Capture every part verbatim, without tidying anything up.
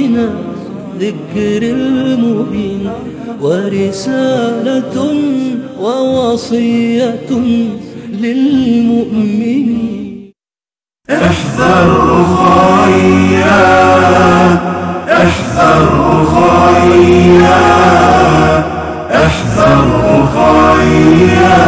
من الذكر المبين، ورسالة ووصية للمؤمنين. احذر أخويا، احذر أخويا، احذر أخويا.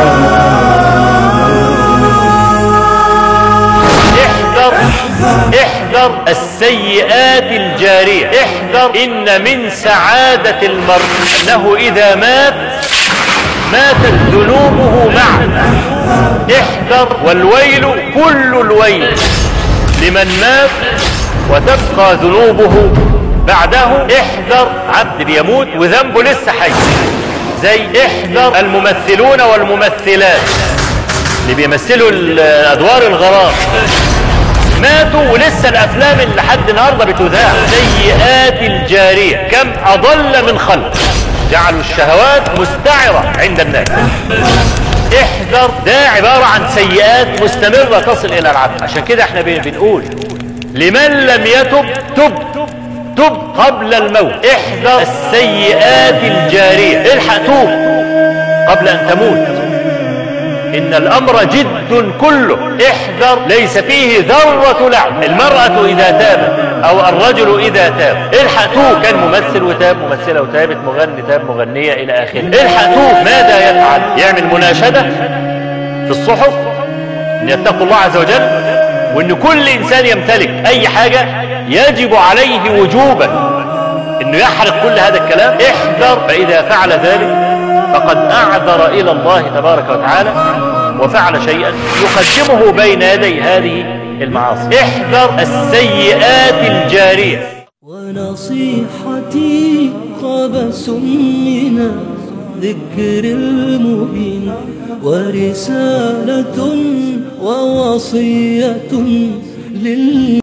احذر احذر السيئات الجارية. احذر، إن من سعادة المرء أنه إذا مات ماتت ذنوبه معه. احذر، والويل كل الويل لمن مات وتبقى ذنوبه بعده. احذر عبد بيموت وذنبه لسه حي، زي احذر الممثلون والممثلات اللي بيمثلوا الادوار الغرام، ماتوا ولسه الافلام اللي لحد النهارده بتذاع. سيئات الجاريه، كم اضل من خلق جعلوا الشهوات مستعرة عند الناس. احذر، ده عبارة عن سيئات مستمرة تصل إلى العبد. عشان كده احنا بنقول لمن لم يتب تب تب قبل الموت. احذر السيئات الجارية، الحق توب قبل أن تموت، إن الأمر جد كله. احذر، ليس فيه ذرة لعب. المرأة إذا تابت أو الرجل إذا تاب، الحق توب. كان ممثل وتاب، ممثلة وتابت، مغني تاب، مغنية إلى آخره. الحق توب. ماذا يفعل؟ يعمل مناشدة في الصحف أن يتقوا الله عز وجل، وأن كل إنسان يمتلك أي حاجة يجب عليه وجوبا أنه يحرق كل هذا الكلام. احذر، فإذا فعل ذلك فقد أعذر إلى الله تبارك وتعالى وفعل شيئا يقدمه بين يدي هذه المعاصي. احذر السيئات الجارية. ونصيحتي قبس من الذكر المبين، ورسالة ووصية لل